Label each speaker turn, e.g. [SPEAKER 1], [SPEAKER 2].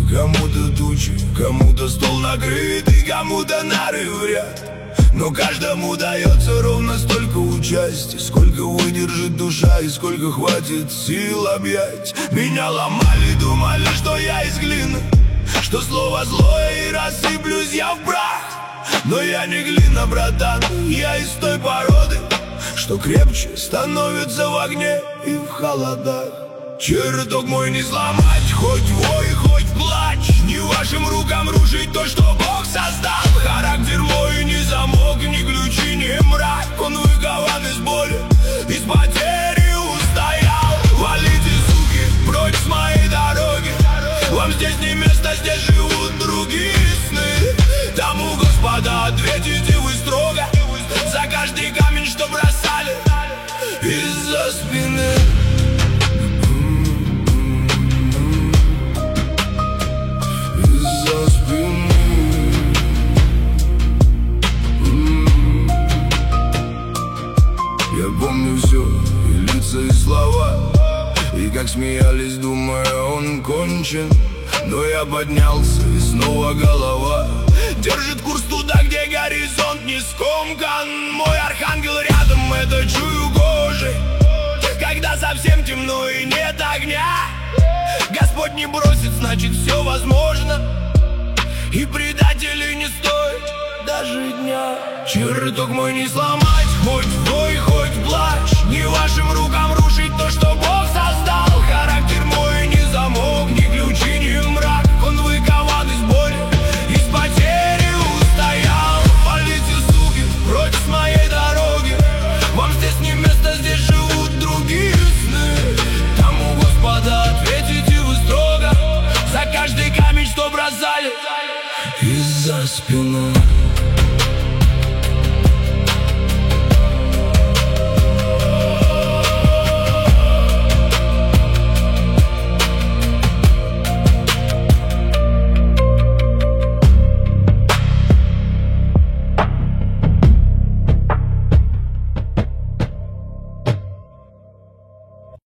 [SPEAKER 1] кому-то тучи, кому-то стол накрыт и кому-то нары в ряд. Но каждому дается ровно столько участия, сколько выдержит душа и сколько хватит сил объять. Меня ломали, думали, что я из глины, что слово злое и рассыплюсь я в прах. Но я не глина, братан, я из той породы, что крепче становится в огне и в холодах. Чертог мой не сломать, хоть вой, хоть плачь, не вашим рукам рушить то, что Бог создал. Характер мой не замок, ни ключи, ни мрак, он выкован из боли, из потери устоял. Валите, суки, прочь с моей дороги, вам здесь не место, здесь живут другие сны. Тому, Господа, ответите вы строго за каждый камень, что бросали из-за спины. Из-за спины. Я помню все, и лица, и слова, и как смеялись, думая, он кончен. Но я поднялся, и снова голова держит курс туда, где горизонт не скомкан. Мой архангел рядом, это чую кожей, когда совсем темно и нет огня. Господь не бросит, значит все возможно, и предателей не стоит даже дня. Чертог мой не сломать, хоть вой, хоть плачь, не вашим рукам рушить то, что Бог создал. Характер мой не замок, ни ключи, ни мрак, он выкован из боли, из потери устоял. Валите, суки, прочь с моей дороги, вам здесь не место, здесь живут другие сны. Тому, Господа, ответите вы строго за каждый камень, что бросали из-за спины.